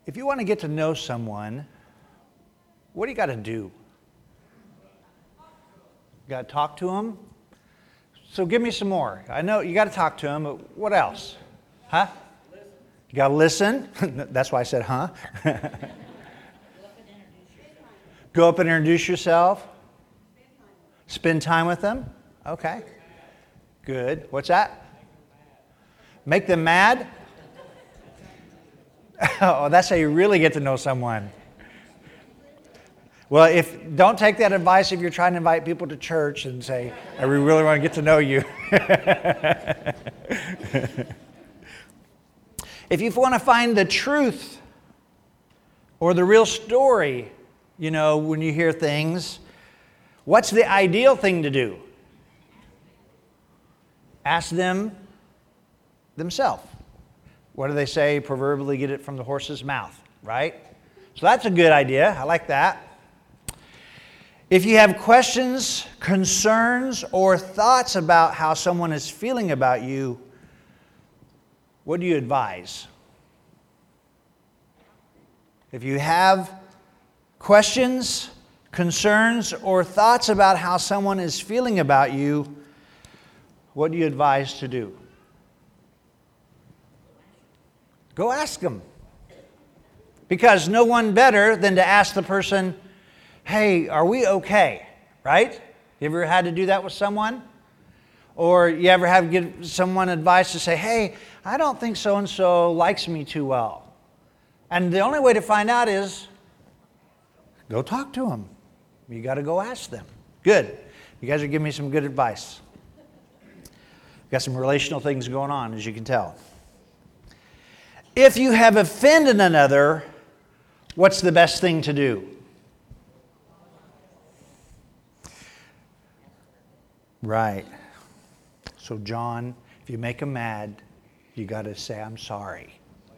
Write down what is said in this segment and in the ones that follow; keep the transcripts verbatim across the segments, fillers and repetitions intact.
If you want to get to know someone, what do you got to do? You got to talk to them? So give me some more. I know you got to talk to them, but what else? Huh? You got to listen. That's why I said, huh? Go up and introduce yourself. Spend time with them. Okay. Good. What's that? Make them mad? Oh, that's how you really get to know someone. Well, if don't take that advice if you're trying to invite people to church and say, I really want to get to know you. If you want to find the truth or the real story, you know, when you hear things, what's the ideal thing to do? Ask them themselves. What do they say? Proverbially, get it from the horse's mouth, right? So that's a good idea. I like that. If you have questions, concerns, or thoughts about how someone is feeling about you, what do you advise? If you have questions, concerns, or thoughts about how someone is feeling about you, what do you advise to do? Go ask them. Because no one better than to ask the person, hey, are we okay? Right? You ever had to do that with someone? Or you ever have to give someone advice to say, hey, I don't think so-and-so likes me too well. And the only way to find out is go talk to them. You got to go ask them. Good. You guys are giving me some good advice. Got some relational things going on, as you can tell. If you have offended another, what's the best thing to do? Right. So, John, if you make them mad, you got to say, I'm sorry.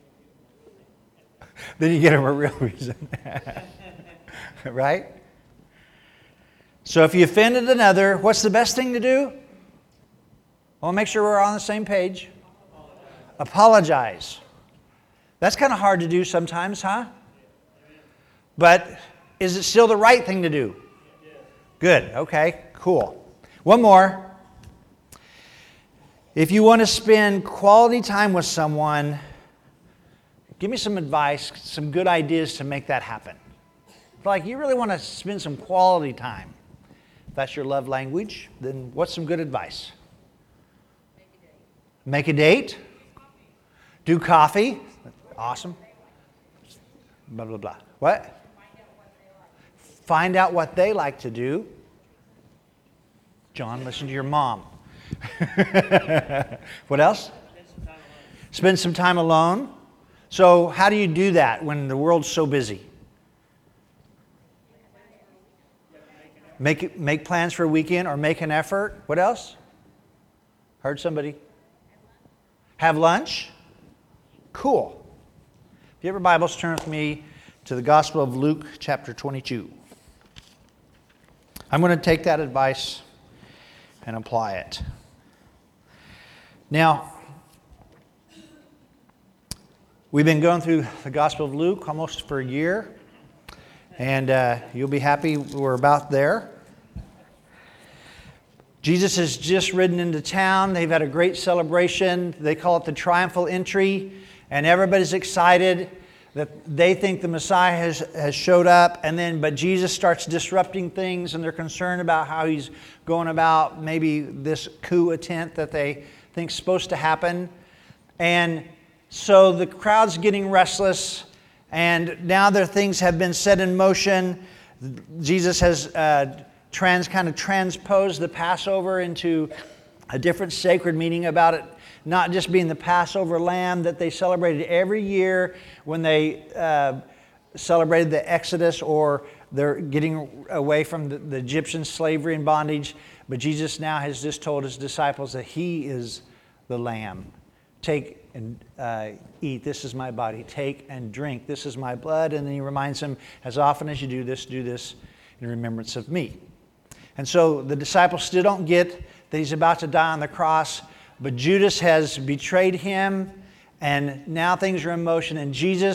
Then you get them a real reason. Right? So if you offended another, what's the best thing to do? Well, make sure we're on the same page. Apologize. Apologize. That's kind of hard to do sometimes, huh? But is it still the right thing to do? Good. Okay. Cool. One more. If you want to spend quality time with someone, give me some advice, some good ideas to make that happen. Like, you really want to spend some quality time. If that's your love language, then what's some good advice? Make a date. Make a date? Do coffee. Awesome. Blah, blah, blah. What? Find out what they like to do. John, listen to your mom. What else? Spend some time alone. So how do you do that when the world's so busy? Make make plans for a weekend or make an effort. What else? Heard somebody? Have lunch? Cool. If you have your Bibles, turn with me to the Gospel of Luke, chapter twenty-two. I'm going to take that advice and apply it. Now, we've been going through the Gospel of Luke almost for a year, and uh, you'll be happy we're about there. Jesus has just ridden into town. They've had a great celebration. They call it the triumphal entry, and everybody's excited that they think the Messiah has, has showed up, and then but Jesus starts disrupting things, and they're concerned about how he's going about maybe this coup attempt that they think is supposed to happen. And so the crowd's getting restless, and now their things have been set in motion. Jesus has uh, trans kind of transposed the Passover into a different sacred meaning about it, not just being the Passover lamb that they celebrated every year when they uh, celebrated the Exodus or they're getting away from the, the Egyptian slavery and bondage. But Jesus now has just told his disciples that he is the lamb. Take and uh, eat. This is my body. Take and drink. This is my blood. And then he reminds them, as often as you do this, do this in remembrance of me. And so the disciples still don't get that he's about to die on the cross, but Judas has betrayed him, and now things are in motion, and Jesus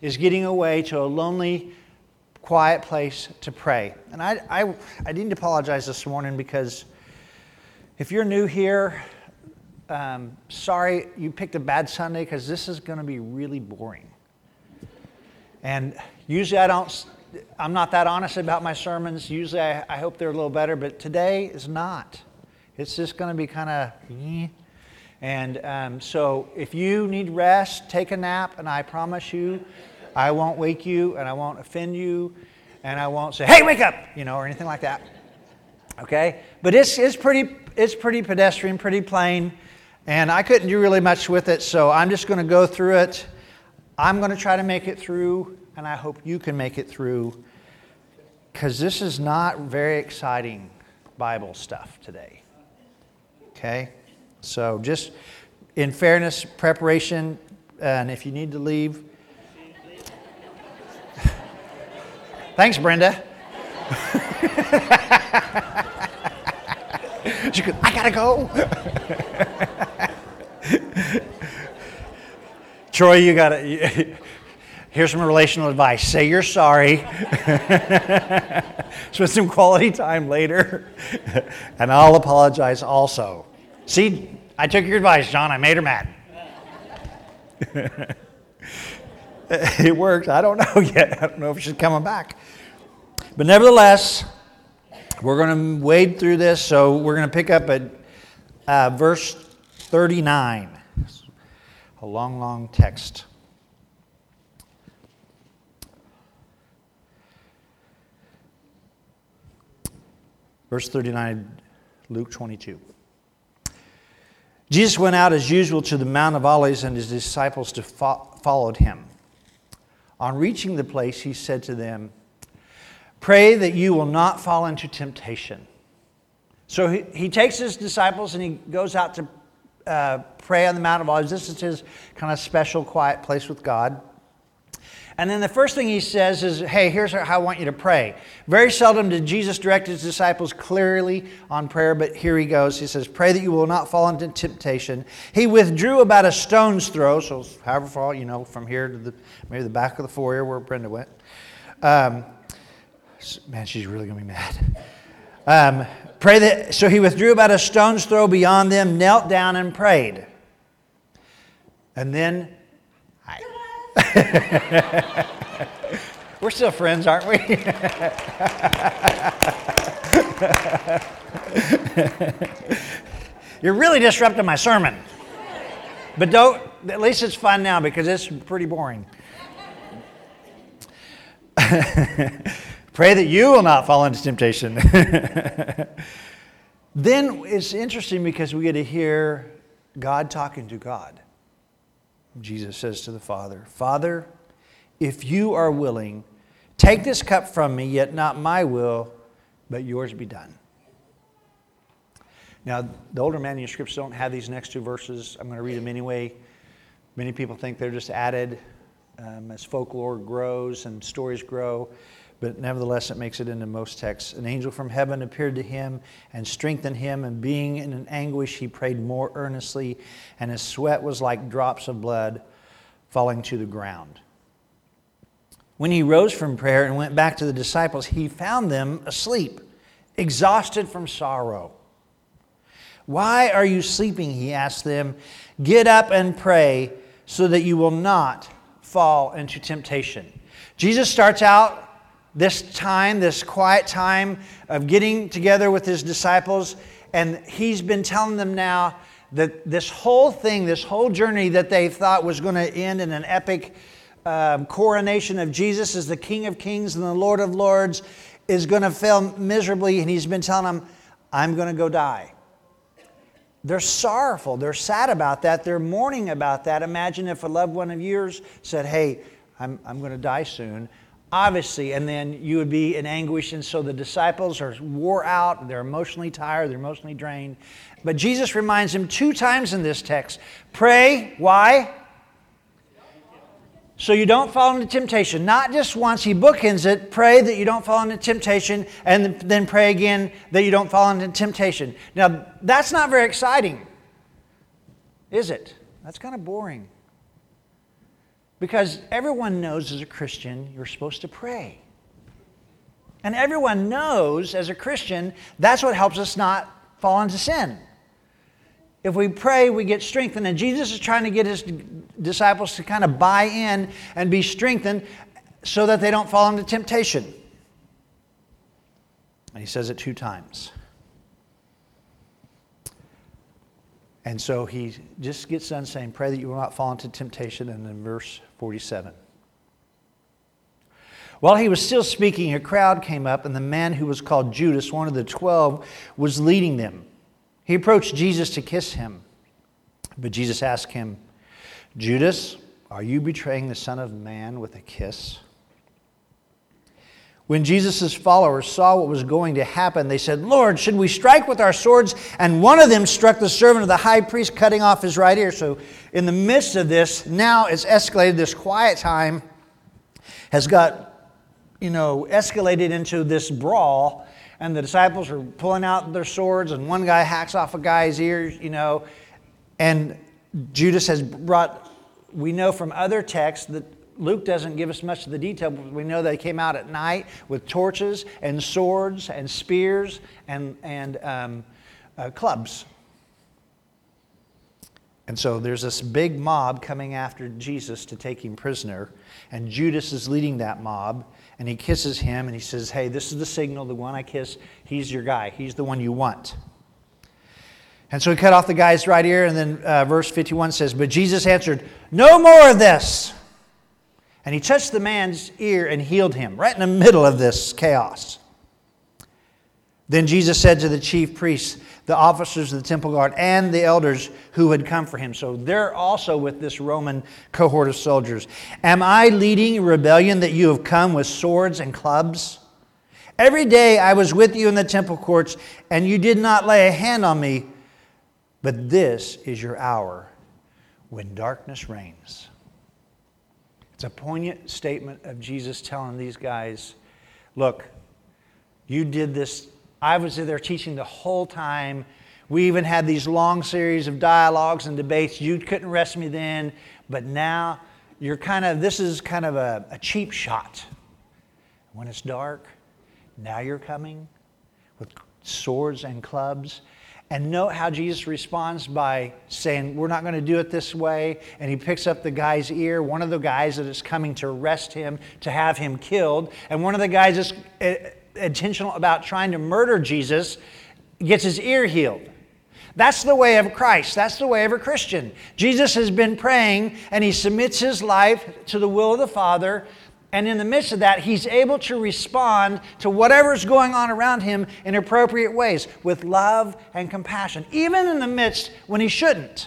is getting away to a lonely, quiet place to pray. And I, I, I need to apologize this morning because if you're new here, um, sorry, you picked a bad Sunday because this is going to be really boring. And usually I don't, I'm not that honest about my sermons. Usually I, I hope they're a little better, but today is not. It's just going to be kind of, eh. And um, so if you need rest, take a nap, and I promise you, I won't wake you, and I won't offend you, and I won't say, hey, wake up, you know, or anything like that. Okay? But it's it's pretty it's pretty pedestrian, pretty plain, and I couldn't do really much with it, so I'm just going to go through it. I'm going to try to make it through, and I hope you can make it through, because this is not very exciting Bible stuff today. Okay? So just in fairness, preparation, and if you need to leave. Thanks, Brenda. She goes, I gotta go. Troy, you gotta, here's some relational advice. Say you're sorry. Spend some quality time later. And I'll apologize also. See, I took your advice, John. I made her mad. It worked. I don't know yet. I don't know if she's coming back. But nevertheless, we're going to wade through this. So we're going to pick up at uh, verse thirty-nine. A long, long text. Verse thirty-nine, Luke twenty-two. Jesus went out as usual to the Mount of Olives, and his disciples to fo- followed him. On reaching the place, he said to them, pray that you will not fall into temptation. So he, he takes his disciples and he goes out to uh, pray on the Mount of Olives. This is his kind of special quiet place with God. And then the first thing he says is, hey, here's how I want you to pray. Very seldom did Jesus direct his disciples clearly on prayer, but here he goes. He says, pray that you will not fall into temptation. He withdrew about a stone's throw, so however far, you know, from here to the maybe the back of the foyer where Brenda went. Um, man, she's really going to be mad. Um, pray that. So he withdrew about a stone's throw beyond them, knelt down and prayed. And then... We're still friends, aren't we? You're really disrupting my sermon. But don't, at least it's fun now because it's pretty boring. Pray that you will not fall into temptation. Then it's interesting because we get to hear God talking to God. Jesus says to the Father, Father, if you are willing, take this cup from me, yet not my will, but yours be done. Now, the older manuscripts don't have these next two verses. I'm going to read them anyway. Many people think they're just added um, as folklore grows and stories grow. But nevertheless, it makes it into most texts. An angel from heaven appeared to him and strengthened him, and being in an anguish, he prayed more earnestly, and his sweat was like drops of blood falling to the ground. When he rose from prayer and went back to the disciples, he found them asleep, exhausted from sorrow. Why are you sleeping? He asked them. Get up and pray so that you will not fall into temptation. Jesus starts out this time, this quiet time of getting together with his disciples, and he's been telling them now that this whole thing, this whole journey that they thought was going to end in an epic um, coronation of Jesus as the King of Kings and the Lord of Lords is going to fail miserably, and he's been telling them, I'm going to go die. They're sorrowful. They're sad about that. They're mourning about that. Imagine if a loved one of yours said, hey, I'm, I'm going to die soon. Obviously, and then you would be in anguish, and so the disciples are wore out, they're emotionally tired, they're emotionally drained. But Jesus reminds them two times in this text, pray, why? So you don't fall into temptation. Not just once, he bookends it, pray that you don't fall into temptation, and then pray again that you don't fall into temptation. Now, that's not very exciting, is it? That's kind of boring. Because everyone knows as a Christian, you're supposed to pray. And everyone knows as a Christian, that's what helps us not fall into sin. If we pray, we get strengthened. And Jesus is trying to get his disciples to kind of buy in and be strengthened so that they don't fall into temptation. And he says it two times. And so he just gets done saying, pray that you will not fall into temptation. And in verse forty-seven. While he was still speaking, a crowd came up, and the man who was called Judas, one of the twelve, was leading them. He approached Jesus to kiss him. But Jesus asked him, Judas, are you betraying the Son of Man with a kiss? When Jesus' followers saw what was going to happen, they said, Lord, should we strike with our swords? And one of them struck the servant of the high priest, cutting off his right ear. So in the midst of this, now it's escalated. This quiet time has got, you know, escalated into this brawl. And the disciples are pulling out their swords, and one guy hacks off a guy's ears, you know. And Judas has brought, we know from other texts that Luke doesn't give us much of the detail, but we know they came out at night with torches and swords and spears and, and um, uh, clubs. And so there's this big mob coming after Jesus to take him prisoner. And Judas is leading that mob. And he kisses him and he says, hey, this is the signal. The one I kiss, he's your guy. He's the one you want. And so he cut off the guy's right ear. And then uh, verse fifty-one says, but Jesus answered, no more of this. And he touched the man's ear and healed him right in the middle of this chaos. Then Jesus said to the chief priests, the officers of the temple guard, and the elders who had come for him. So they're also with this Roman cohort of soldiers. Am I leading a rebellion that you have come with swords and clubs? Every day I was with you in the temple courts, and you did not lay a hand on me. But this is your hour when darkness reigns. It's a poignant statement of Jesus telling these guys, look, you did this. I was there teaching the whole time. We even had these long series of dialogues and debates. You couldn't arrest me then, but now you're kind of, this is kind of a, a cheap shot. When it's dark, now you're coming with swords and clubs. And note how Jesus responds by saying, we're not going to do it this way. And he picks up the guy's ear, one of the guys that is coming to arrest him, to have him killed. And one of the guys that's intentional about trying to murder Jesus gets his ear healed. That's the way of Christ. That's the way of a Christian. Jesus has been praying, and he submits his life to the will of the Father. And in the midst of that, he's able to respond to whatever's going on around him in appropriate ways with love and compassion, even in the midst when he shouldn't.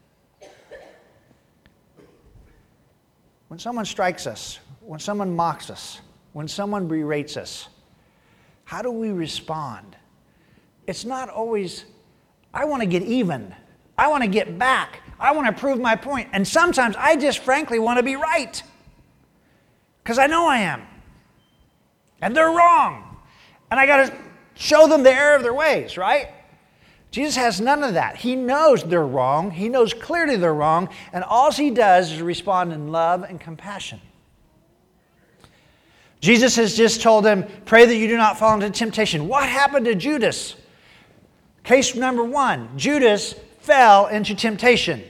When someone strikes us, when someone mocks us, when someone berates us, how do we respond? It's not always, I want to get even. I want to get back. I want to prove my point. And sometimes I just frankly want to be right. Because I know I am. And they're wrong. And I got to show them the error of their ways, right? Jesus has none of that. He knows they're wrong. He knows clearly they're wrong. And all he does is respond in love and compassion. Jesus has just told them, pray that you do not fall into temptation. What happened to Judas? Case number one, Judas fell into temptation.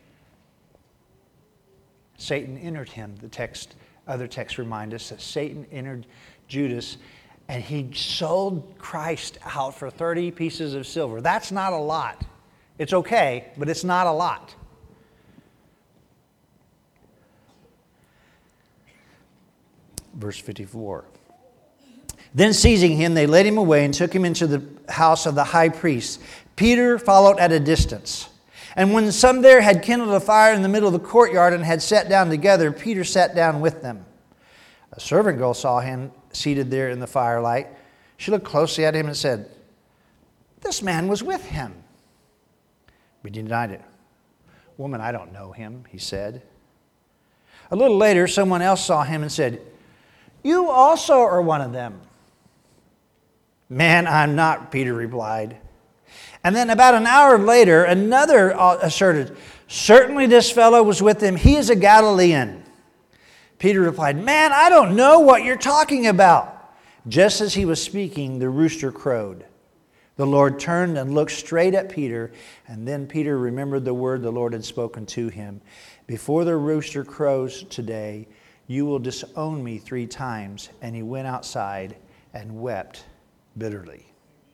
Satan entered him, the text. Other texts remind us that Satan entered Judas and he sold Christ out for thirty pieces of silver. That's not a lot. It's okay, but it's not a lot. Verse fifty-four. Then seizing him, they led him away and took him into the house of the high priest. Peter followed at a distance. And when some there had kindled a fire in the middle of the courtyard and had sat down together, Peter sat down with them. A servant girl saw him seated there in the firelight. She looked closely at him and said, this man was with him. But he denied it. Woman, I don't know him, he said. A little later, someone else saw him and said, you also are one of them. Man, I'm not, Peter replied. And then about an hour later, another asserted, certainly this fellow was with him. He is a Galilean. Peter replied, "Man, I don't know what you're talking about." Just as he was speaking, the rooster crowed. The Lord turned and looked straight at Peter, and then Peter remembered the word the Lord had spoken to him. "Before the rooster crows today, you will disown me three times." And he went outside and wept bitterly.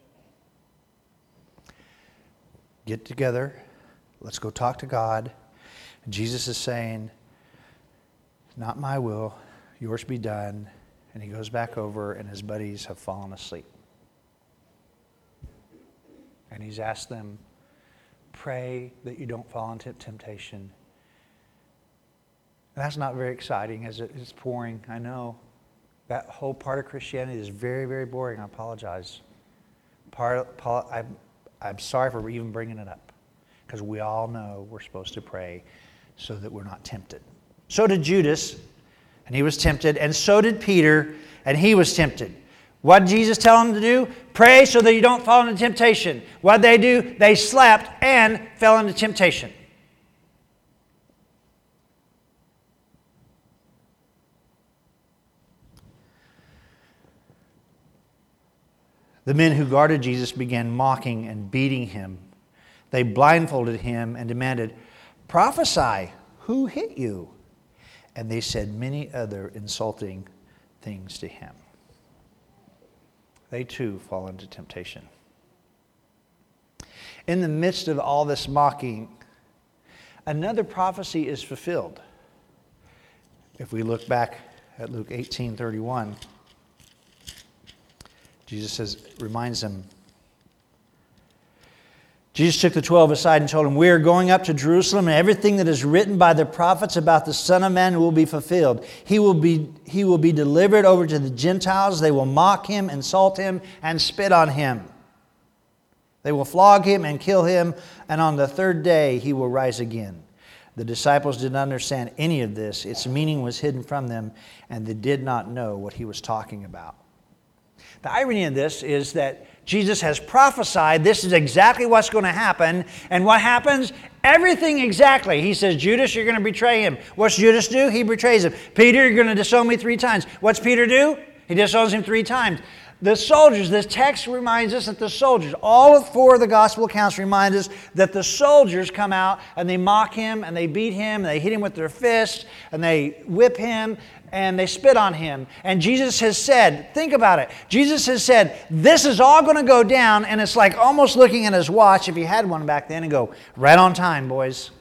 Get together. Let's go talk to God. Jesus is saying, "Not my will, yours be done." And he goes back over, and his buddies have fallen asleep. And he's asked them, pray that you don't fall into temptation. And that's not very exciting as it is pouring, I know. That whole part of Christianity is very, very boring. I apologize. Part, part, I'm, I'm sorry for even bringing it up, because we all know we're supposed to pray so that we're not tempted. So did Judas, and he was tempted, and so did Peter, and he was tempted. What did Jesus tell them to do? Pray so that you don't fall into temptation. What did they do? They slept and fell into temptation. The men who guarded Jesus began mocking and beating him. They blindfolded him and demanded, "Prophesy, who hit you?" And they said many other insulting things to him. They too fall into temptation. In the midst of all this mocking, another prophecy is fulfilled. If we look back at Luke eighteen thirty-one, Jesus says, reminds them, Jesus took the twelve aside and told them, "We are going up to Jerusalem, and everything that is written by the prophets about the Son of Man will be fulfilled. He will be, he will be delivered over to the Gentiles. They will mock him, insult him, and spit on him. They will flog him and kill him, and on the third day he will rise again." The disciples did not understand any of this. Its meaning was hidden from them, and they did not know what he was talking about. The irony of this is that Jesus has prophesied this is exactly what's going to happen. And what happens? Everything exactly. He says, Judas, you're going to betray him. What's Judas do? He betrays him. Peter, you're going to disown me three times. What's Peter do? He disowns him three times. The soldiers, this text reminds us that the soldiers, all four of the gospel accounts remind us that the soldiers come out and they mock him and they beat him and they hit him with their fists and they whip him and they spit on him. And Jesus has said, think about it, Jesus has said, this is all going to go down, and it's like almost looking at his watch, if he had one back then, and go, right on time, boys.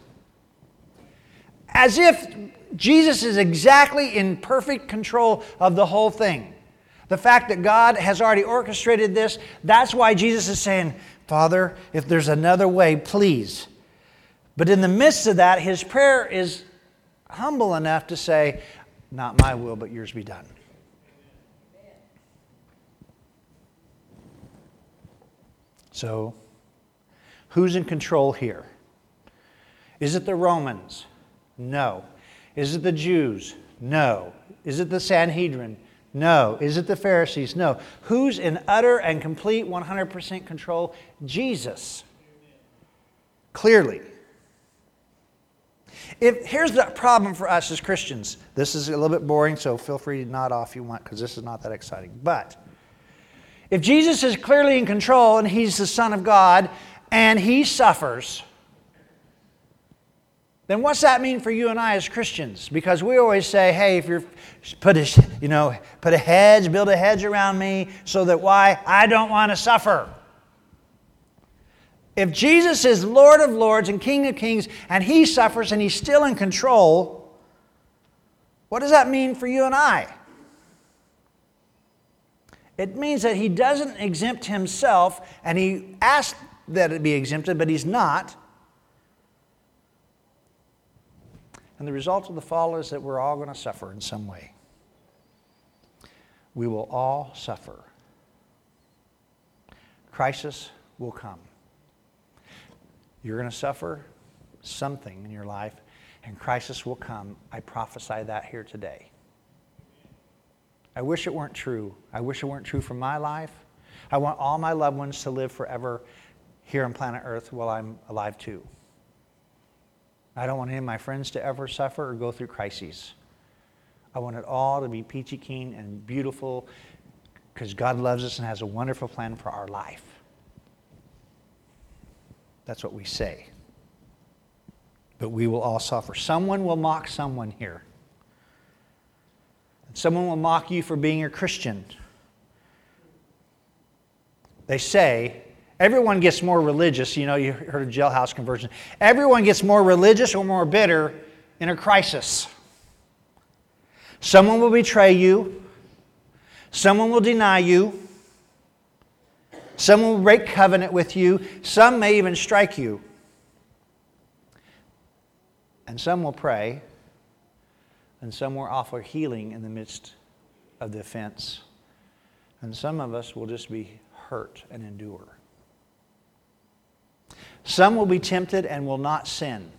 As if Jesus is exactly in perfect control of the whole thing. The fact that God has already orchestrated this, that's why Jesus is saying, Father, if there's another way, please. But in the midst of that, his prayer is humble enough to say, not my will, but yours be done. So, who's in control here? Is it the Romans? No. Is it the Jews? No. Is it the Sanhedrin? No. Is it the Pharisees? No. Who's in utter and complete one hundred percent control? Jesus. Clearly. If, here's the problem for us as Christians. This is a little bit boring, so feel free to nod off if you want, because this is not that exciting. But if Jesus is clearly in control and he's the Son of God and he suffers, then what's that mean for you and I as Christians? Because we always say, hey, if you're put a, you know, put a hedge, build a hedge around me so that why? I don't want to suffer. If Jesus is Lord of Lords and King of Kings and he suffers and he's still in control, what does that mean for you and I? It means that he doesn't exempt himself, and he asked that it be exempted, but he's not. And the result of the fall is that we're all going to suffer in some way. We will all suffer. Crisis will come. You're going to suffer something in your life, and crisis will come. I prophesy that here today. I wish it weren't true. I wish it weren't true for my life. I want all my loved ones to live forever here on planet Earth while I'm alive too. I don't want any of my friends to ever suffer or go through crises. I want it all to be peachy keen and beautiful because God loves us and has a wonderful plan for our life. That's what we say. But we will all suffer. Someone will mock someone here. Someone will mock you for being a Christian. They say, everyone gets more religious. You know, you heard of jailhouse conversion. Everyone gets more religious or more bitter in a crisis. Someone will betray you. Someone will deny you. Someone will break covenant with you. Some may even strike you. And some will pray. And some will offer healing in the midst of the offense. And some of us will just be hurt and endure. Some will be tempted and will not sin.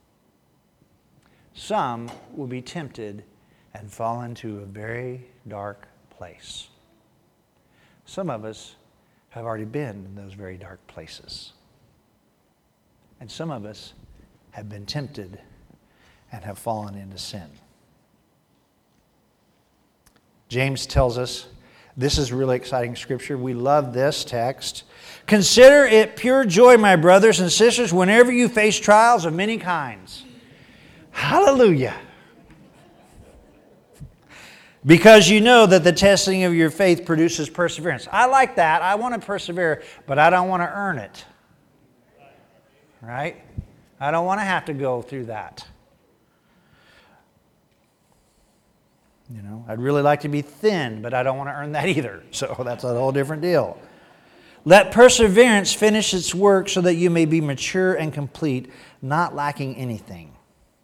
Some will be tempted and fall into a very dark place. Some of us have already been in those very dark places. And some of us have been tempted and have fallen into sin. James tells us, this is really exciting scripture. We love this text. Consider it pure joy, my brothers and sisters, whenever you face trials of many kinds. Hallelujah. Because you know that the testing of your faith produces perseverance. I like that. I want to persevere, but I don't want to earn it. Right? I don't want to have to go through that. You know, I'd really like to be thin, but I don't want to earn that either. So that's a whole different deal. Let perseverance finish its work so that you may be mature and complete, not lacking anything.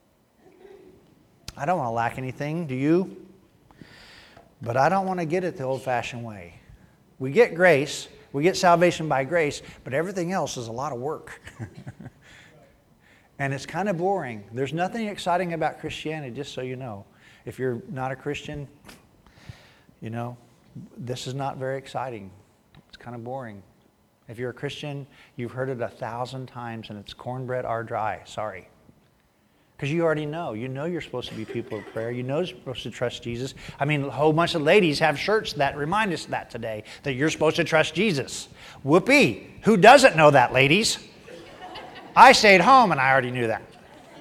I don't want to lack anything, do you? But I don't want to get it the old-fashioned way. We get grace, we get salvation by grace, but everything else is a lot of work. And it's kind of boring. There's nothing exciting about Christianity, just so you know. If you're not a Christian, you know, this is not very exciting. It's kind of boring. If you're a Christian, you've heard it a thousand times and it's cornbread or dry. Sorry. Because you already know. You know you're supposed to be people of prayer. You know you're supposed to trust Jesus. I mean, a whole bunch of ladies have shirts that remind us that today, that you're supposed to trust Jesus. Whoopee. Who doesn't know that, ladies? I stayed home and I already knew that.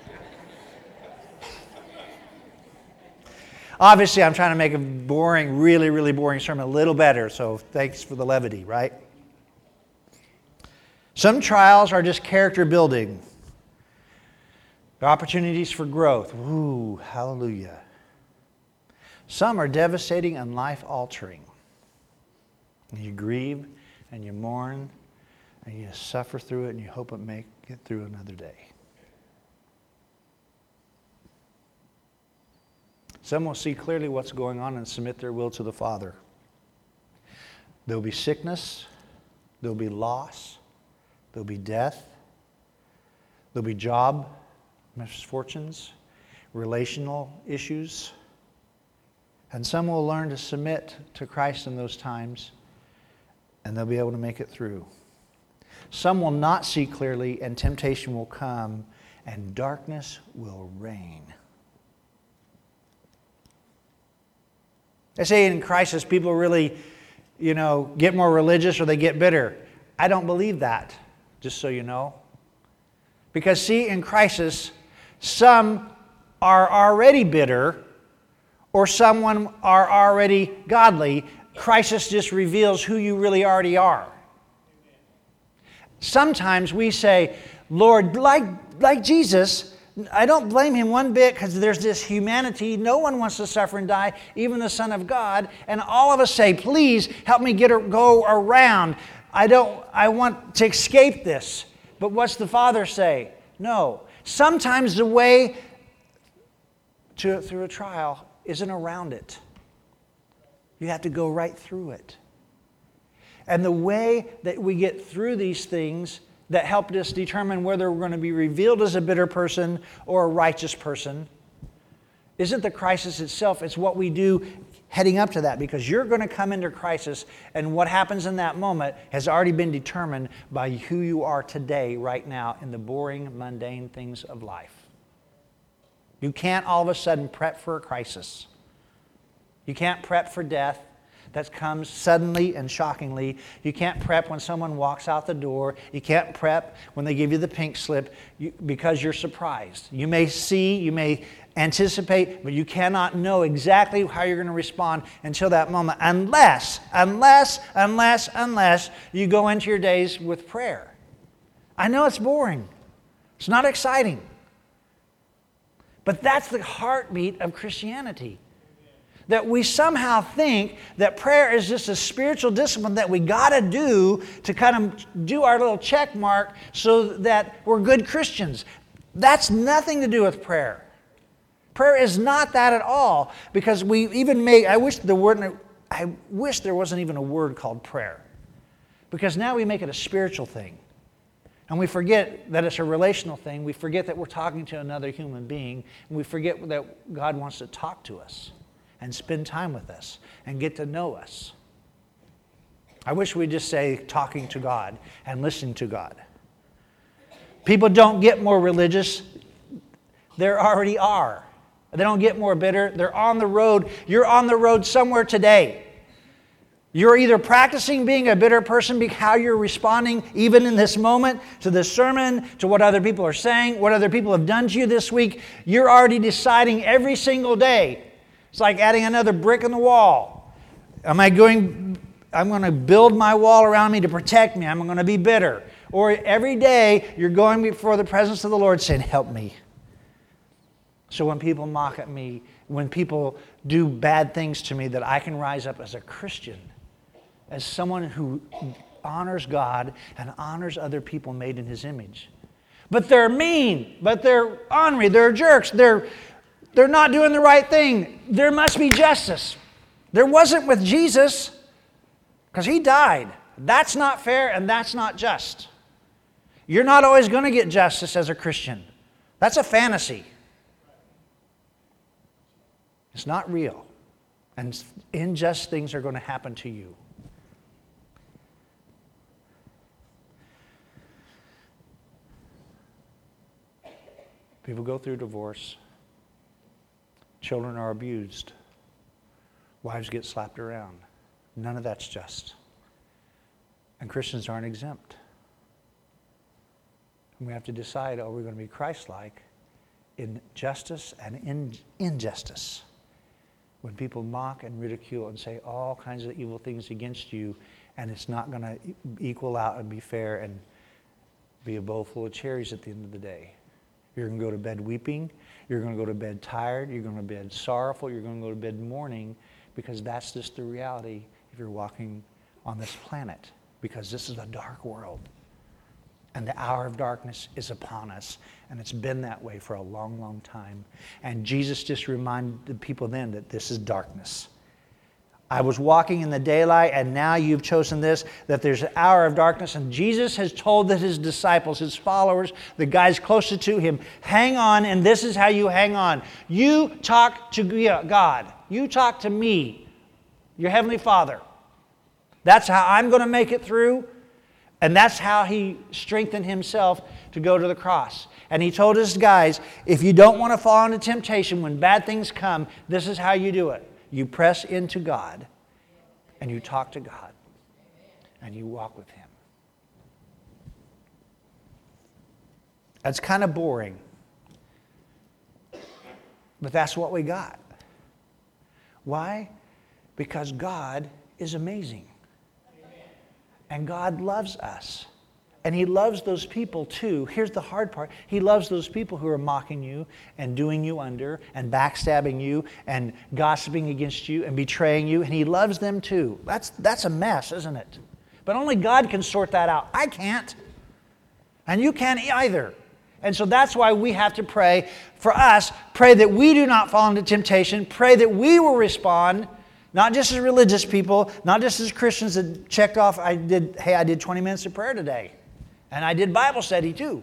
Obviously, I'm trying to make a boring, really, really boring sermon a little better, so thanks for the levity, right? Some trials are just character building. They're opportunities for growth. Ooh, hallelujah. Some are devastating and life-altering. And you grieve and you mourn and you suffer through it and you hope it make it through another day. Some will see clearly what's going on and submit their will to the Father. There'll be sickness. There'll be loss. There'll be death. There'll be job misfortunes, relational issues. And some will learn to submit to Christ in those times, and they'll be able to make it through. Some will not see clearly, and temptation will come, and darkness will reign. They say in crisis, people really, you know, get more religious or they get bitter. I don't believe that, just so you know. Because see, in crisis, some are already bitter or someone are already godly. Crisis just reveals who you really already are. Sometimes we say, Lord, like, like Jesus, I don't blame him one bit because there's this humanity. No one wants to suffer and die, even the Son of God. And all of us say, please help me get or go around. I don't, I want to escape this. But what's the Father say? No. Sometimes the way to, through a trial isn't around it. You have to go right through it. And the way that we get through these things that helped us determine whether we're going to be revealed as a bitter person or a righteous person isn't the crisis itself. It's what we do heading up to that, because you're going to come into crisis, and what happens in that moment has already been determined by who you are today, right now, in the boring, mundane things of life. You can't all of a sudden prep for a crisis. You can't prep for death that comes suddenly and shockingly. You can't prep when someone walks out the door. You can't prep when they give you the pink slip you, because you're surprised. You may see, you may anticipate, but you cannot know exactly how you're going to respond until that moment, unless, unless, unless, unless you go into your days with prayer. I know it's boring. It's not exciting. But that's the heartbeat of Christianity. That we somehow think that prayer is just a spiritual discipline that we got to do to kind of do our little check mark so that we're good Christians. That's nothing to do with prayer. Prayer is not that at all, because we even make, I wish the word, I wish there wasn't even a word called prayer, because now we make it a spiritual thing. And we forget that it's a relational thing. We forget that we're talking to another human being, and we forget that God wants to talk to us and spend time with us and get to know us. I wish we'd just say talking to God and listening to God. People don't get more religious. They already are. They don't get more bitter. They're on the road. You're on the road somewhere today. You're either practicing being a bitter person, how you're responding even in this moment to this sermon, to what other people are saying, what other people have done to you this week. You're already deciding every single day. It's like adding another brick in the wall. Am I going, I'm going to build my wall around me to protect me. I'm going to be bitter. Or every day you're going before the presence of the Lord saying, help me. So when people mock at me, when people do bad things to me, that I can rise up as a Christian, as someone who honors God and honors other people made in His image. But they're mean, but they're ornery, they're jerks, they're They're not doing the right thing. There must be justice. There wasn't with Jesus, because He died. That's not fair and that's not just. You're not always going to get justice as a Christian. That's a fantasy. It's not real. And unjust things are going to happen to you. People go through divorce. Children are abused. Wives get slapped around. None of that's just. And Christians aren't exempt. And we have to decide, are we going to be Christ-like in justice and in injustice? When people mock and ridicule and say all kinds of evil things against you, and it's not going to equal out and be fair and be a bowl full of cherries at the end of the day. You're going to go to bed weeping. You're going to go to bed tired. You're going to go to bed sorrowful. You're going to go to bed mourning, because that's just the reality if you're walking on this planet, because this is a dark world. And the hour of darkness is upon us. And it's been that way for a long, long time. And Jesus just reminded the people then that this is darkness. I was walking in the daylight, and now you've chosen this, that there's an hour of darkness. And Jesus has told that His disciples, His followers, the guys closest to Him, hang on, and this is how you hang on. You talk to God. You talk to me, your Heavenly Father. That's how I'm going to make it through. And that's how He strengthened Himself to go to the cross. And He told His guys, if you don't want to fall into temptation when bad things come, this is how you do it. You press into God, and you talk to God, and you walk with Him. That's kind of boring, but that's what we got. Why? Because God is amazing. And God loves us. And He loves those people too. Here's the hard part. He loves those people who are mocking you and doing you under and backstabbing you and gossiping against you and betraying you. And He loves them too. That's, that's a mess, isn't it? But only God can sort that out. I can't. And you can't either. And so that's why we have to pray for us. Pray that we do not fall into temptation. Pray that we will respond. Not just as religious people, not just as Christians that checked off, I did, hey, I did twenty minutes of prayer today. And I did Bible study too.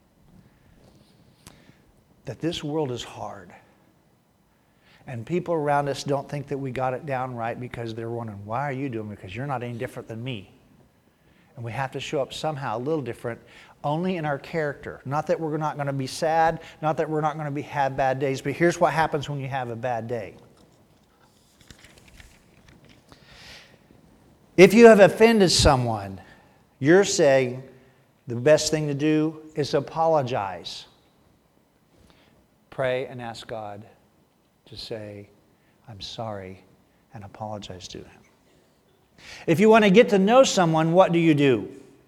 That this world is hard. And people around us don't think that we got it down right, because they're wondering, why are you doing it? Because you're not any different than me. And we have to show up somehow a little different, only in our character. Not that we're not going to be sad, not that we're not going to be, have bad days, but here's what happens when you have a bad day. If you have offended someone, you're saying the best thing to do is apologize. Pray and ask God to say, I'm sorry, and apologize to him. If you want to get to know someone, what do you do?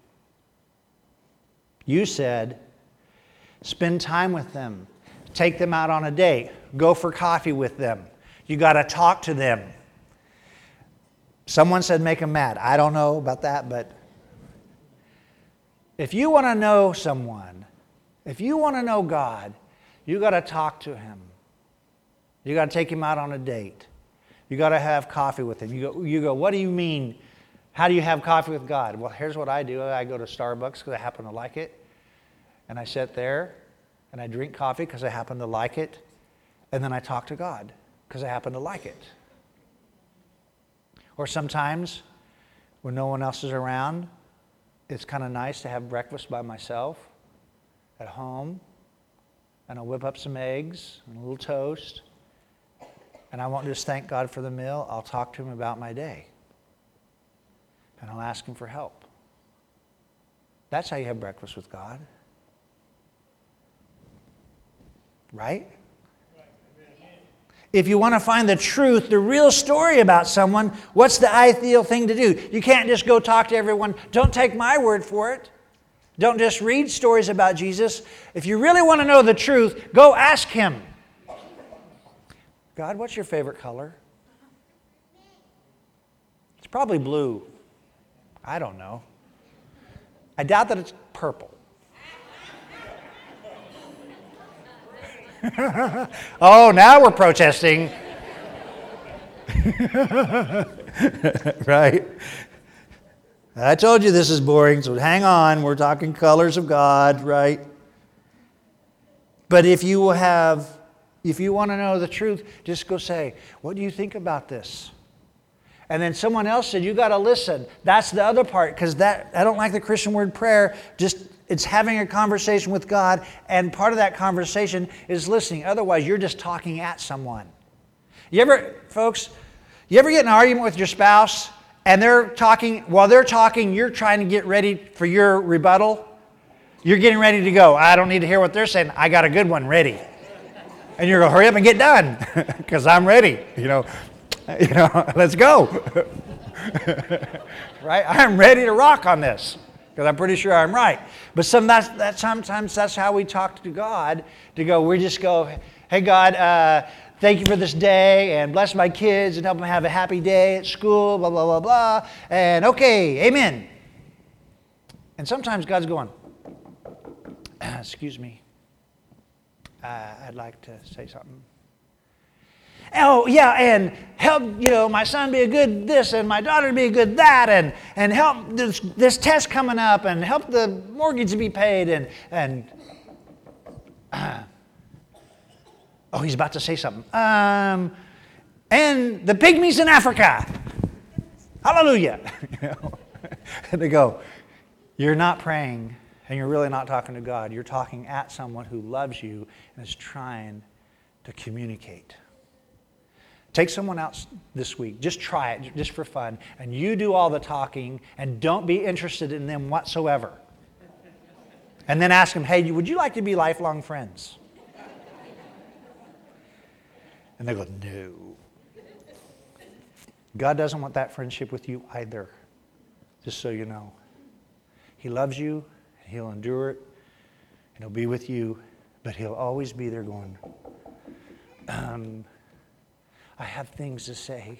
You said, spend time with them. Take them out on a date. Go for coffee with them. You got to talk to them. Someone said make them mad. I don't know about that, but if you want to know someone, if you want to know God, you got to talk to him. You got to take him out on a date. You got to have coffee with him. You go, you go, what do you mean? How do you have coffee with God? Well, here's what I do. I go to Starbucks because I happen to like it. And I sit there and I drink coffee because I happen to like it. And then I talk to God because I happen to like it. Or sometimes when no one else is around, it's kind of nice to have breakfast by myself at home. And I'll whip up some eggs and a little toast. And I won't just thank God for the meal. I'll talk to him about my day. And I'll ask him for help. That's how you have breakfast with God. Right? If you want to find the truth, the real story about someone, what's the ideal thing to do? You can't just go talk to everyone. Don't take my word for it. Don't just read stories about Jesus. If you really want to know the truth, go ask him. God, what's your favorite color? It's probably blue. I don't know. I doubt that it's purple. Oh, now we're protesting. Right? I told you this is boring, so hang on. We're talking colors of God, right? But if you have, if you want to know the truth, just go say, what do you think about this? And then someone else said, you got to listen. That's the other part, because that I don't like the Christian word prayer. Just it's having a conversation with God, and part of that conversation is listening. Otherwise, you're just talking at someone. You ever, folks, you ever get in an argument with your spouse, and they're talking, while they're talking, you're trying to get ready for your rebuttal? You're getting ready to go. I don't need to hear what they're saying. I got a good one ready. And you're going to hurry up and get done, because I'm ready. You know, you know, let's go. Right? I'm ready to rock on this. Because I'm pretty sure I'm right. But some, that's, that, sometimes that's how we talk to God. To go, we just go, hey God, uh, thank you for this day, and bless my kids, and help them have a happy day at school, blah, blah, blah, blah. And okay, amen. And sometimes God's going, excuse me, uh, I'd like to say something. Oh, yeah, and help, you know, my son be a good this and my daughter be a good that, and, and help this, this test coming up, and help the mortgage to be paid, and, and uh, oh, he's about to say something. Um, and the pygmies in Africa. Hallelujah. You know? And they go, you're not praying, and you're really not talking to God. You're talking at someone who loves you and is trying to communicate. Take someone else this week. Just try it, just for fun. And you do all the talking, and don't be interested in them whatsoever. And then ask them, hey, would you like to be lifelong friends? And they go, no. God doesn't want that friendship with you either, just so you know. He loves you, and he'll endure it, and he'll be with you, but he'll always be there going, um... I have things to say.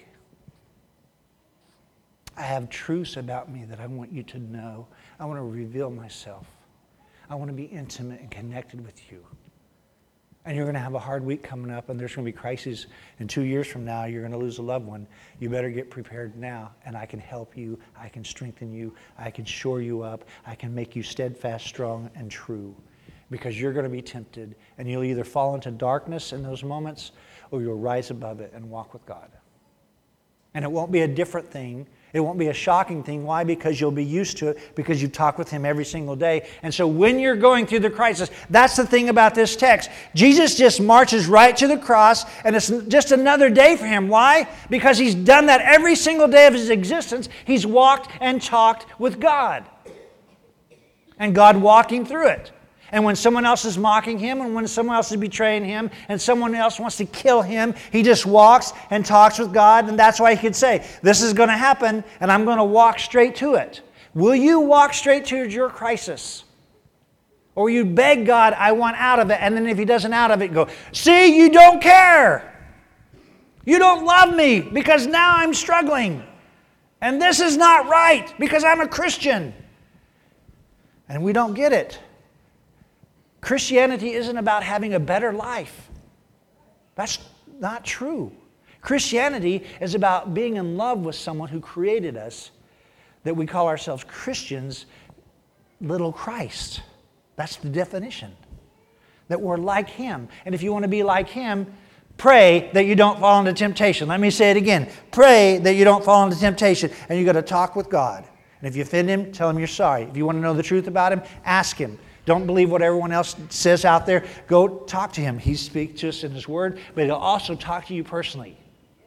I have truths about me that I want you to know. I want to reveal myself. I want to be intimate and connected with you. And you're going to have a hard week coming up, and there's going to be crises. In two years from now, you're going to lose a loved one. You better get prepared now, and I can help you. I can strengthen you. I can shore you up. I can make you steadfast, strong, and true. Because you're going to be tempted, and you'll either fall into darkness in those moments, or you'll rise above it and walk with God. And it won't be a different thing It won't be a shocking thing. Why? Because you'll be used to it, because you talk with Him every single day. And so when you're going through the crisis, that's the thing about this text. Jesus just marches right to the cross, and it's just another day for Him. Why? Because He's done that every single day of His existence. He's walked and talked with God. And God walking through it. And when someone else is mocking Him, and when someone else is betraying Him, and someone else wants to kill Him, He just walks and talks with God. And that's why He could say, this is going to happen, and I'm going to walk straight to it. Will you walk straight to your crisis? Or will you beg God, I want out of it, and then if He doesn't out of it, go, see, you don't care. You don't love me because now I'm struggling. And this is not right because I'm a Christian. And we don't get it. Christianity isn't about having a better life. That's not true. Christianity is about being in love with someone who created us, that we call ourselves Christians, little Christ. That's the definition. That we're like Him. And if you want to be like Him, pray that you don't fall into temptation. Let me say it again. Pray that you don't fall into temptation. And you've got to talk with God. And if you offend Him, tell Him you're sorry. If you want to know the truth about Him, ask Him. Don't believe what everyone else says out there. Go talk to Him. He speaks to us in His Word, but He'll also talk to you personally.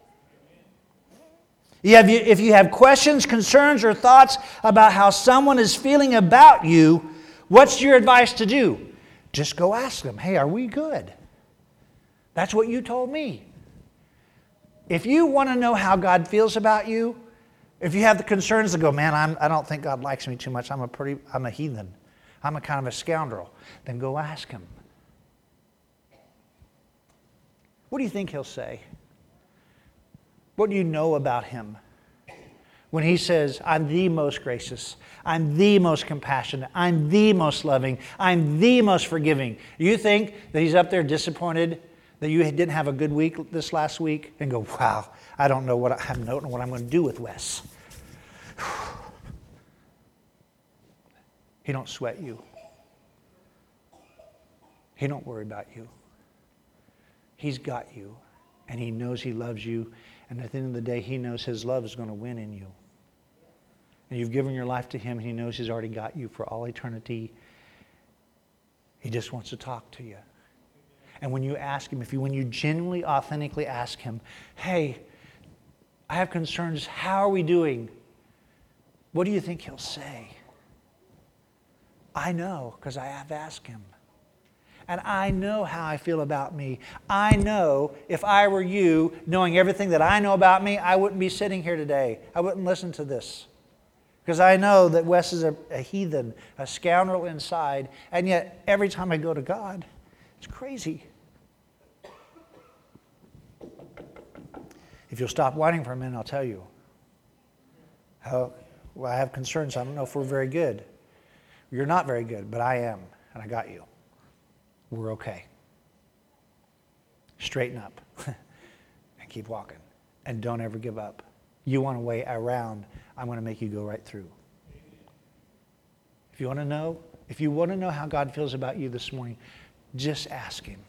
You have, if you have questions, concerns, or thoughts about how someone is feeling about you, what's your advice to do? Just go ask them, hey, are we good? That's what you told me. If you want to know how God feels about you, if you have the concerns to go, man, I'm, I don't think God likes me too much. I'm a pretty, I'm a heathen. I'm a kind of a scoundrel. Then go ask Him. What do you think He'll say? What do you know about Him? When He says, I'm the most gracious, I'm the most compassionate, I'm the most loving, I'm the most forgiving. You think that He's up there disappointed that you didn't have a good week this last week and go, wow, I don't know what, I, I don't know what I'm going to do with Wes. He don't sweat you. He don't worry about you. He's got you, and He knows He loves you, and at the end of the day, He knows His love is going to win in you. And you've given your life to Him, and He knows He's already got you for all eternity. He just wants to talk to you. And when you ask Him, if you when you genuinely, authentically ask Him, hey, I have concerns, how are we doing? What do you think He'll say? I know, because I have asked Him. And I know how I feel about me. I know if I were you, knowing everything that I know about me, I wouldn't be sitting here today. I wouldn't listen to this. Because I know that Wes is a, a heathen, a scoundrel inside, and yet every time I go to God, it's crazy. If you'll stop whining for a minute, I'll tell you. How, well, I have concerns. I don't know if we're very good. You're not very good, but I am, and I got you. We're okay. Straighten up and keep walking. And don't ever give up. You want a way around, I'm going to make you go right through. If you want to know, if you want to know how God feels about you this morning, just ask Him.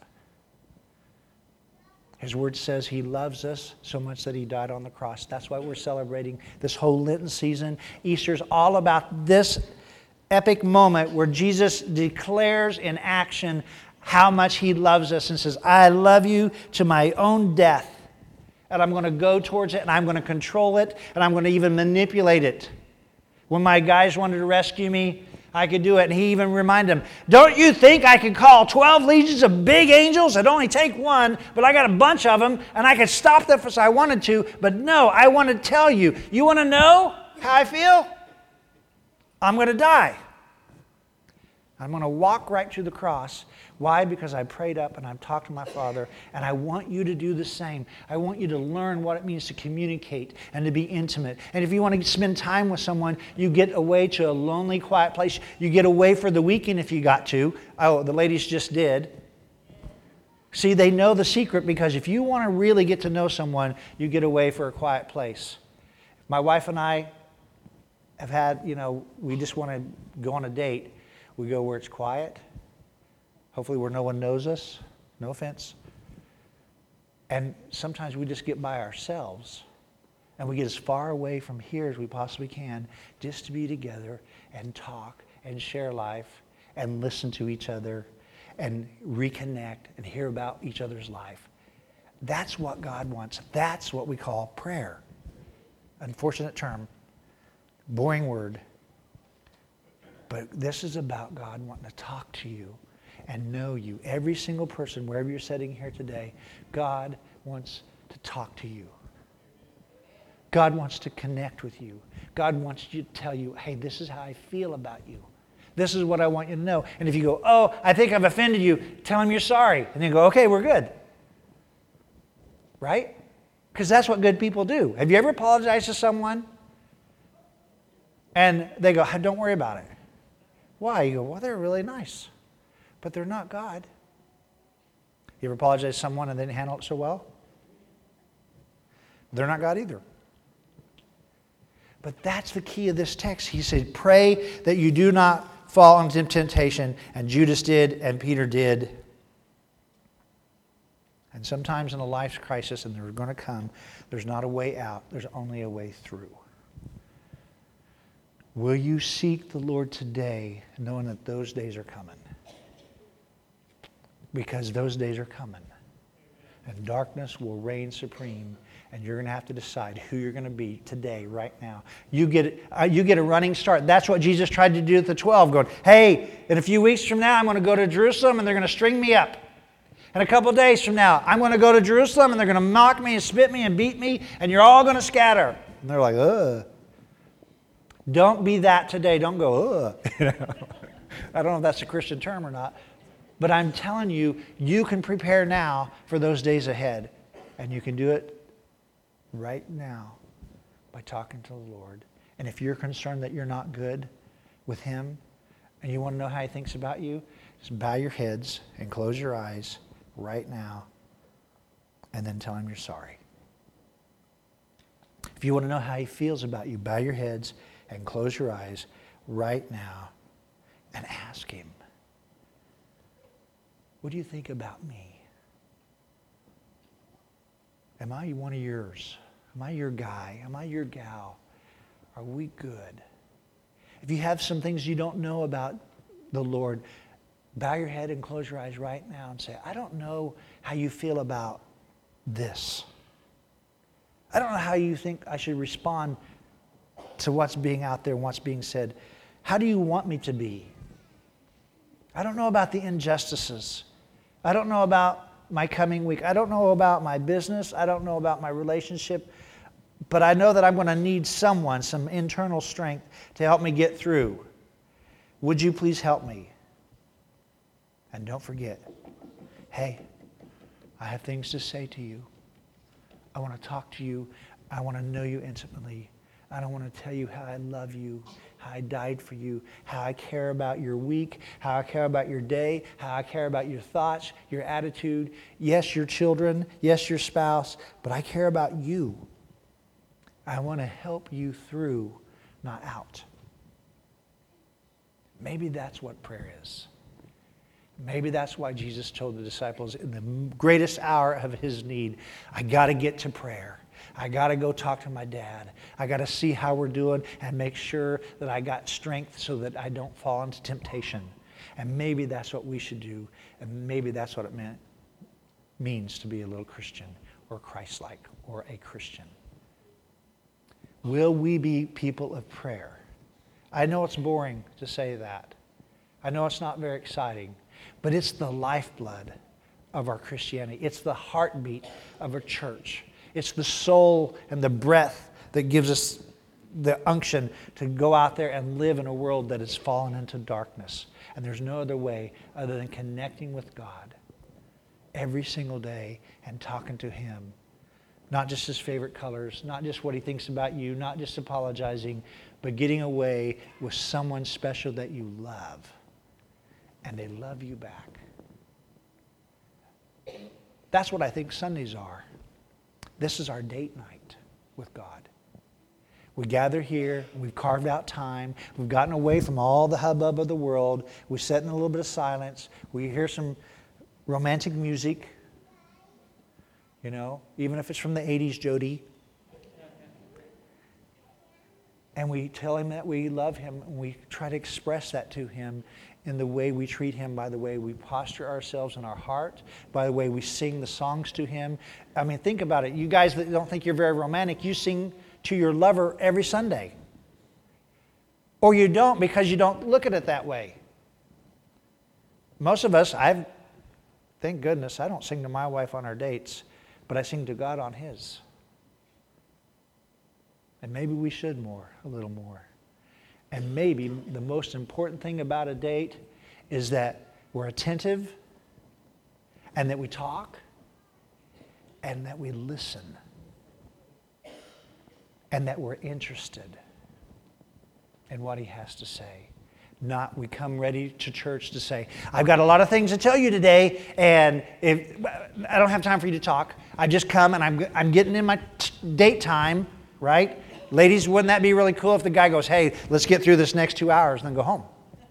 His Word says He loves us so much that He died on the cross. That's why we're celebrating this whole Lenten season. Easter's all about this epic moment where Jesus declares in action how much He loves us and says, I love you to my own death. And I'm going to go towards it, and I'm going to control it, and I'm going to even manipulate it. When my guys wanted to rescue me, I could do it. And He even reminded them, don't you think I could call twelve legions of big angels? It'd only take one, but I got a bunch of them, and I could stop them if I wanted to. But no, I want to tell you. You want to know how I feel? I'm going to die. I'm going to walk right to the cross. Why? Because I prayed up and I've talked to my Father, and I want you to do the same. I want you to learn what it means to communicate and to be intimate. And if you want to spend time with someone, you get away to a lonely, quiet place. You get away for the weekend if you got to. Oh, the ladies just did. See, they know the secret, because if you want to really get to know someone, you get away for a quiet place. My wife and I have had, you know, we just want to go on a date. We go where it's quiet, hopefully where no one knows us, no offense. And sometimes we just get by ourselves And we get as far away from here as we possibly can just to be together and talk and share life and listen to each other and reconnect and hear about each other's life. That's what God wants. That's what we call prayer. Unfortunate term, boring word. But this is about God wanting to talk to you and know you. Every single person, wherever you're sitting here today, God wants to talk to you. God wants to connect with you. God wants you to tell you, hey, this is how I feel about you. This is what I want you to know. And if you go, oh, I think I've offended you, tell him you're sorry. And then go, okay, we're good. Right? Because that's what good people do. Have you ever apologized to someone? And they go, don't worry about it. Why? You go, well, they're really nice. But they're not God. You ever apologize to someone and they didn't handle it so well? They're not God either. But that's the key of this text. He said, pray that you do not fall into temptation. And Judas did, and Peter did. And sometimes in a life's crisis, and they're going to come, there's not a way out. There's only a way through. Will you seek the Lord today, knowing that those days are coming? Because those days are coming. And darkness will reign supreme. And you're going to have to decide who you're going to be today, right now. You get, uh, you get a running start. That's what Jesus tried to do at the twelve, going, hey, in a few weeks from now, I'm going to go to Jerusalem, and they're going to string me up. In a couple days from now, I'm going to go to Jerusalem, and they're going to mock me and spit me and beat me, and you're all going to scatter. And they're like, ugh. Don't be that today. Don't go, ugh. I don't know if that's a Christian term or not. But I'm telling you, you can prepare now for those days ahead. And you can do it right now by talking to the Lord. And if you're concerned that you're not good with Him and you want to know how He thinks about you, just bow your heads and close your eyes right now and then tell Him you're sorry. If you want to know how He feels about you, bow your heads and close your eyes right now and ask Him, what do you think about me? Am I one of yours? Am I your guy? Am I your gal? Are we good? If you have some things you don't know about the Lord, bow your head and close your eyes right now and say, I don't know how you feel about this. I don't know how you think I should respond to what's being out there and what's being said. How do you want me to be? I don't know about the injustices. I don't know about my coming week. I don't know about my business. I don't know about my relationship. But I know that I'm going to need someone, some internal strength to help me get through. Would you please help me? And don't forget, hey, I have things to say to you. I want to talk to you. I want to know you intimately. I don't want to tell you how I love you, how I died for you, how I care about your week, how I care about your day, how I care about your thoughts, your attitude. Yes, your children. Yes, your spouse. But I care about you. I want to help you through, not out. Maybe that's what prayer is. Maybe that's why Jesus told the disciples in the greatest hour of His need, I got to get to prayer. I got to go talk to my dad. I got to see how we're doing and make sure that I got strength so that I don't fall into temptation. And maybe that's what we should do. And maybe that's what it meant, means to be a little Christian or Christ-like or a Christian. Will we be people of prayer? I know it's boring to say that. I know it's not very exciting. But it's the lifeblood of our Christianity. It's the heartbeat of a church. It's the soul and the breath that gives us the unction to go out there and live in a world that has fallen into darkness. And there's no other way other than connecting with God every single day and talking to Him. Not just His favorite colors, not just what He thinks about you, not just apologizing, but getting away with someone special that you love. And they love you back. That's what I think Sundays are. This is our date night with God. We gather here, we've carved out time, we've gotten away from all the hubbub of the world, we sit in a little bit of silence, we hear some romantic music, you know, even if it's from the eighties, Jody. And we tell him that we love him, and we try to express that to him in the way we treat him, by the way we posture ourselves in our heart, by the way we sing the songs to him. I mean, think about it. You guys that don't think you're very romantic, you sing to your lover every Sunday. Or you don't because you don't look at it that way. Most of us, I've, thank goodness, I don't sing to my wife on our dates, but I sing to God on his. And maybe we should more, a little more. And maybe the most important thing about a date is that we're attentive, and that we talk, and that we listen, and that we're interested in what he has to say. Not we come ready to church to say, I've got a lot of things to tell you today, and if I don't have time for you to talk. I just come and I'm I'm getting in my t- date time, right? Ladies, wouldn't that be really cool if the guy goes, hey, let's get through this next two hours and then go home?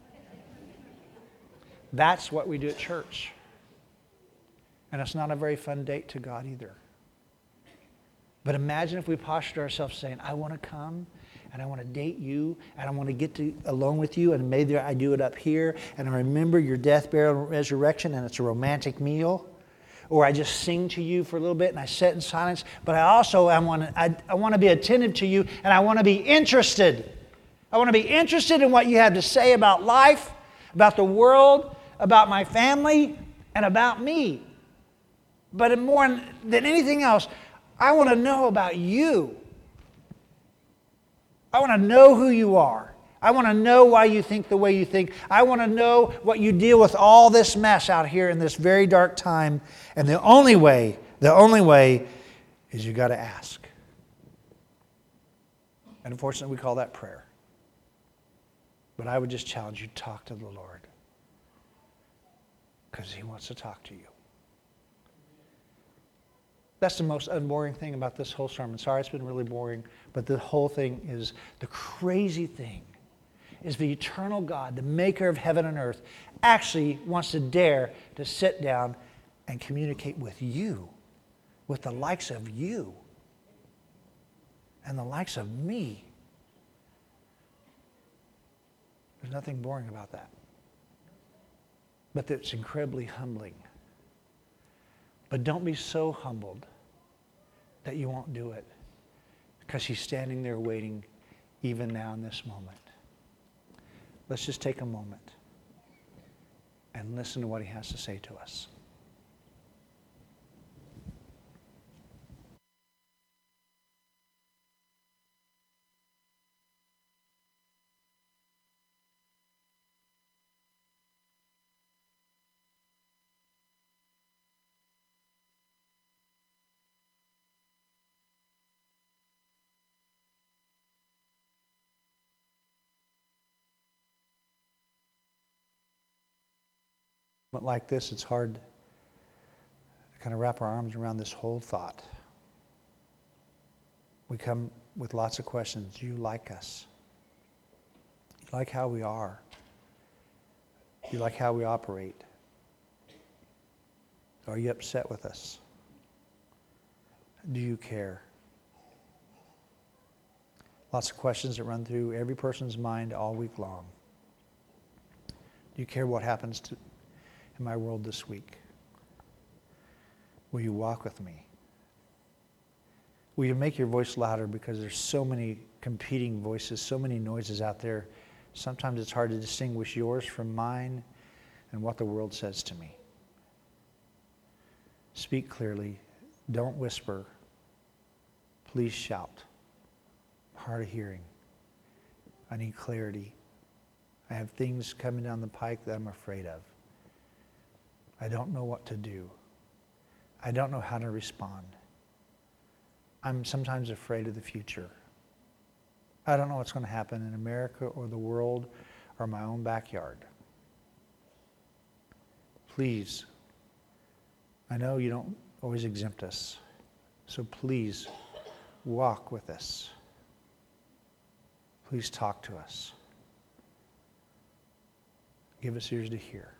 That's what we do at church. And it's not a very fun date to God either. But imagine if we postured ourselves saying, I want to come and I want to date you and I want to get to alone with you, and maybe I do it up here and I remember your death, burial, and resurrection, and it's a romantic meal. Or I just sing to you for a little bit and I sit in silence. But I also I want to I, I want to be attentive to you, and I want to be interested. I want to be interested in what you have to say about life, about the world, about my family, and about me. But more than anything else, I want to know about you. I want to know who you are. I want to know why you think the way you think. I want to know what you deal with all this mess out here in this very dark time. And the only way, the only way is you got to ask. And unfortunately, we call that prayer. But I would just challenge you to talk to the Lord, because he wants to talk to you. That's the most unboring thing about this whole sermon. Sorry, it's been really boring, but the whole thing is, the crazy thing is the eternal God, the maker of heaven and earth, actually wants to dare to sit down and communicate with you, with the likes of you and the likes of me. There's nothing boring about that. But it's incredibly humbling. But don't be so humbled that you won't do it, because he's standing there waiting even now in this moment. Let's just take a moment and listen to what he has to say to us. But like this, it's hard to kind of wrap our arms around this whole thought. We come with lots of questions. Do you like us? Do you like how we are? Do you like how we operate? Are you upset with us? Do you care? Lots of questions that run through every person's mind all week long. Do you care what happens to in my world this week? Will you walk with me? Will you make your voice louder, because there's so many competing voices, so many noises out there. Sometimes it's hard to distinguish yours from mine and what the world says to me. Speak clearly. Don't whisper. Please shout. Hard of hearing. I need clarity. I have things coming down the pike that I'm afraid of. I don't know what to do. I don't know how to respond. I'm sometimes afraid of the future. I don't know what's going to happen in America or the world or my own backyard. Please, I know you don't always exempt us, so please walk with us. Please talk to us. Give us ears to hear.